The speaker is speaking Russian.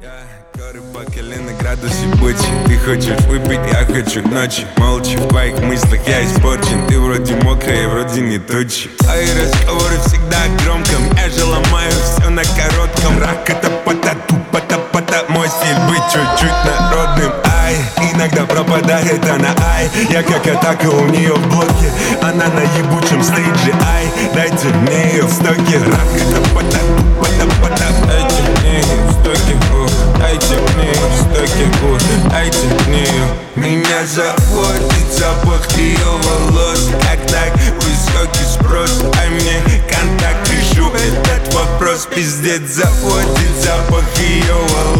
Горы по колено, градусе бычи. Ты хочешь выпить, я хочу ночи. Молча, в твоих мыслях я испорчен. Ты вроде мокрая, вроде не тучи. Твои разговоры всегда громком. Я же ломаю все на коротком. Рак это пата-пата. Мой стиль быть чуть-чуть народным. Ай, иногда пропадает она. Ай, я как атака у нее в блоке. Она на ебучем стейдже. Ай, дайте мне ее в стоке. Рак это пата-пата. Дайте мне ее в стоке. Дайте мне ее в стоке. Дайте мне ее. Меня заводит запах ее волос. Как так высокий спрос? Дай мне контакт, решу этот вопрос. Пиздец, заводит запах ее волос.